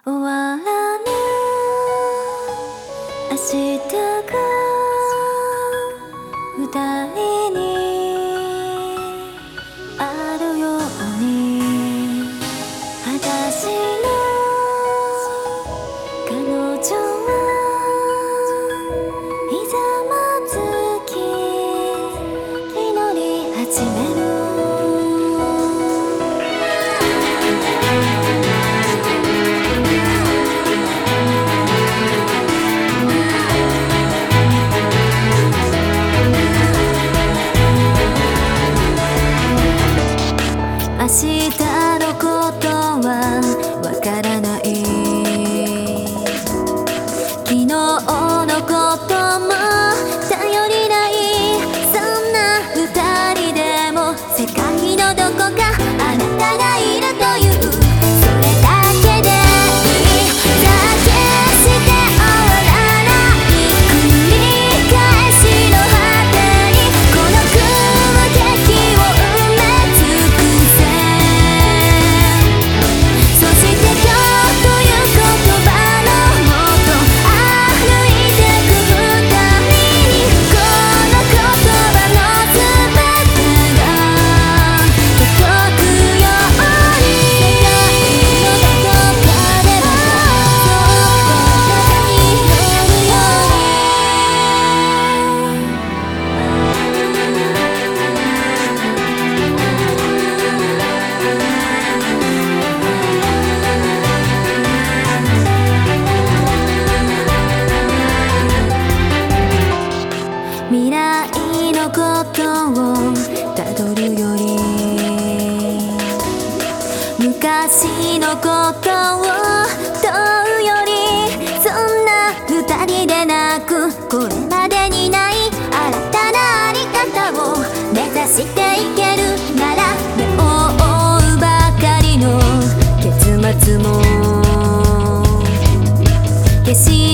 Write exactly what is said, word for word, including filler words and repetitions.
終わらぬ明日が二人にあるように、私の彼女はいざまずき祈り始める。明日のことはわからない、昨日のことも頼りない、そんな二人でも世界のどこかあなたがいるという、それだけでいいだけして終わらない繰り返しの果てにこの空気を埋め尽くせ。そして今日という言葉のもと歩いてく二人に、この言葉の全てが届くように、世界のどこかでまたそうになるよ未来のことをたどるより、昔のことを問うより、そんな二人でなくこれまでにない新たなあり方を目指していけるなら、目を覆うばかりの結末も消し